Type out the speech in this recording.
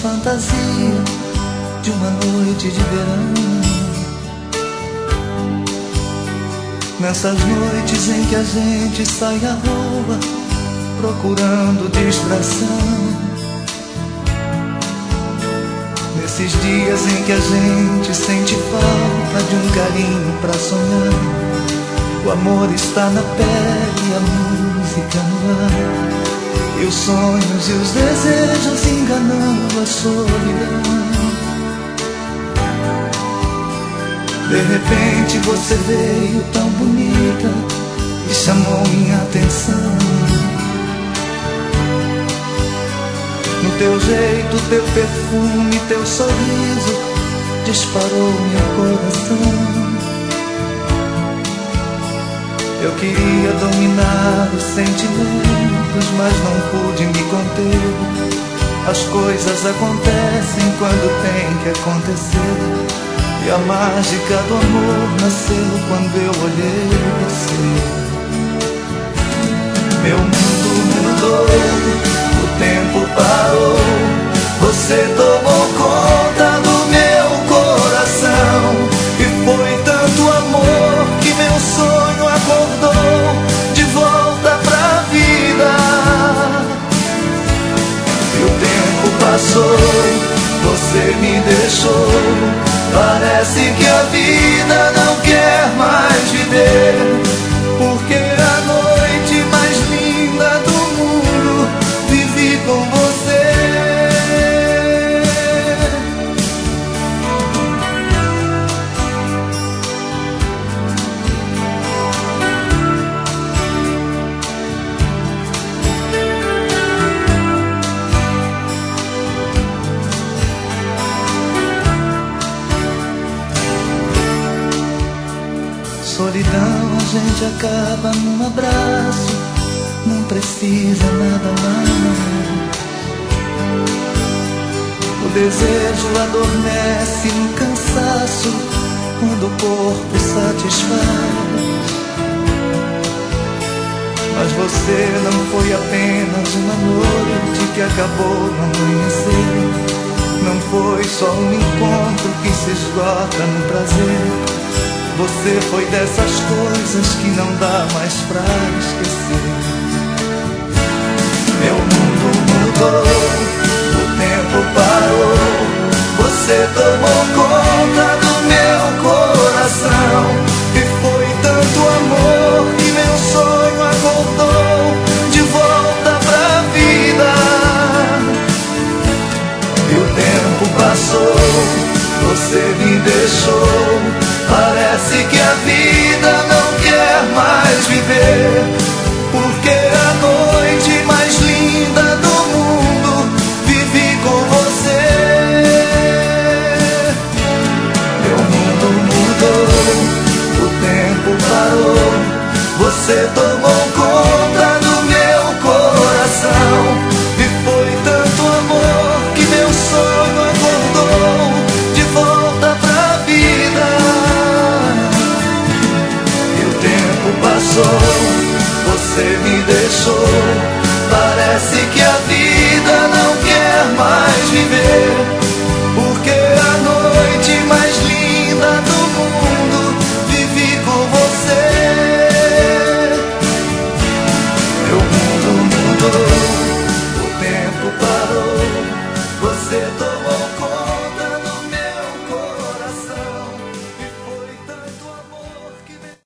fantasia de uma noite de verão. Nessas noites em que a gente sai à rua procurando distração. Nesses dias em que a gente sente falta de um carinho pra sonhar. O amor está na pele e a música no ar, e os sonhos e os desejos enganando a solidão. De repente você veio tão bonita e chamou minha atenção. No teu jeito, teu perfume, teu sorriso disparou meu coração. Eu queria dominar os sentimentos, mas não pude me conter. As coisas acontecem quando tem que acontecer, e a mágica do amor nasceu quando eu olhei você. Meu mundo mudou, o tempo parou, você tomou conta do meu coração. E foi tanto amor que meu sonho acordou de volta pra vida. E o tempo passou, você me deixou. Parece que a vida não quer mais viver, porque a noite mais linda do mundo vivi com você. Solidão a gente acaba num abraço, não precisa nada mais. O desejo adormece no cansaço quando o corpo satisfaz. Mas você não foi apenas uma noite que acabou no amanhecer. Não foi só um encontro que se esgota no prazer. Você foi dessas coisas que não dá mais pra esquecer. Meu mundo mudou, o tempo parou, você tomou conta do meu coração. E foi tanto amor que meu sonho acordou de volta pra vida. E o tempo passou, você me deixou. Parece que a vida não quer mais viver, porque a noite mais linda do mundo vivi com você. Meu mundo mudou, o tempo parou, você tomou conta do meu coração. E foi tanto amor que meu sonho acordou de volta pra vida. Você me deixou, parece que a vida não quer mais